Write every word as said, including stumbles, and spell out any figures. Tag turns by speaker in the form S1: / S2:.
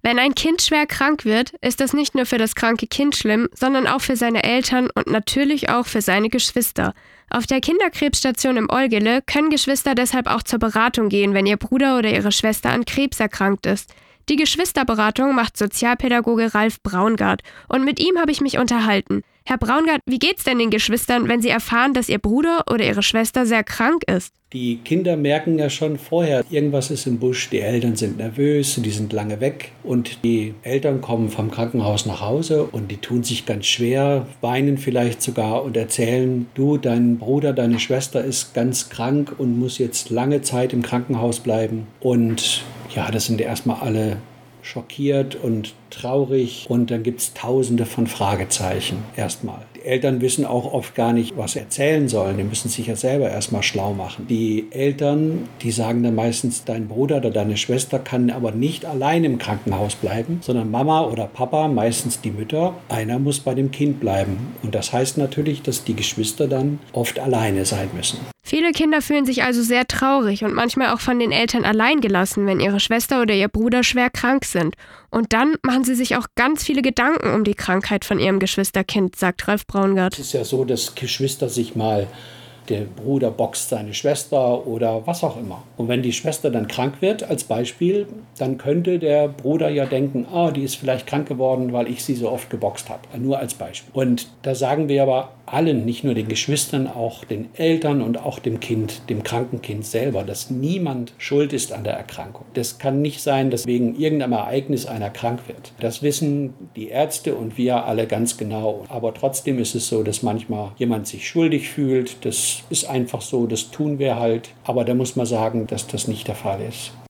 S1: Wenn ein Kind schwer krank wird, ist das nicht nur für das kranke Kind schlimm, sondern auch für seine Eltern und natürlich auch für seine Geschwister. Auf der Kinderkrebsstation im Olgele können Geschwister deshalb auch zur Beratung gehen, wenn ihr Bruder oder ihre Schwester an Krebs erkrankt ist. Die Geschwisterberatung macht Sozialpädagoge Ralf Braungart und mit ihm habe ich mich unterhalten. Herr Braungart, wie geht's denn den Geschwistern, wenn sie erfahren, dass ihr Bruder oder ihre Schwester sehr krank ist?
S2: Die Kinder merken ja schon vorher, irgendwas ist im Busch, die Eltern sind nervös, die sind lange weg und die Eltern kommen vom Krankenhaus nach Hause und die tun sich ganz schwer, weinen vielleicht sogar und erzählen, du, dein Bruder, deine Schwester ist ganz krank und muss jetzt lange Zeit im Krankenhaus bleiben. Und ja, das sind erstmal alle schockiert und traurig und dann gibt es tausende von Fragezeichen erstmal. Die Eltern wissen auch oft gar nicht, was sie erzählen sollen. Die müssen sich ja selber erstmal schlau machen. Die Eltern, die sagen dann meistens, dein Bruder oder deine Schwester kann aber nicht allein im Krankenhaus bleiben, sondern Mama oder Papa, meistens die Mütter, einer muss bei dem Kind bleiben. Und das heißt natürlich, dass die Geschwister dann oft alleine sein müssen.
S1: Viele Kinder fühlen sich also sehr traurig und manchmal auch von den Eltern allein gelassen, wenn ihre Schwester oder ihr Bruder schwer krank sind. Und dann machen sie sich auch ganz viele Gedanken um die Krankheit von ihrem Geschwisterkind, sagt Ralf Braungart.
S2: Es ist ja so, dass Geschwister sich mal, der Bruder boxt seine Schwester oder was auch immer. Und wenn die Schwester dann krank wird, als Beispiel, dann könnte der Bruder ja denken, ah, die ist vielleicht krank geworden, weil ich sie so oft geboxt habe. Nur als Beispiel. Und da sagen wir aber allen, nicht nur den Geschwistern, auch den Eltern und auch dem Kind, dem kranken Kind selber, dass niemand schuld ist an der Erkrankung. Das kann nicht sein, dass wegen irgendeinem Ereignis einer krank wird. Das wissen die Ärzte und wir alle ganz genau. Aber trotzdem ist es so, dass manchmal jemand sich schuldig fühlt. Das ist einfach so, das tun wir halt. Aber da muss man sagen, dass das nicht der Fall ist.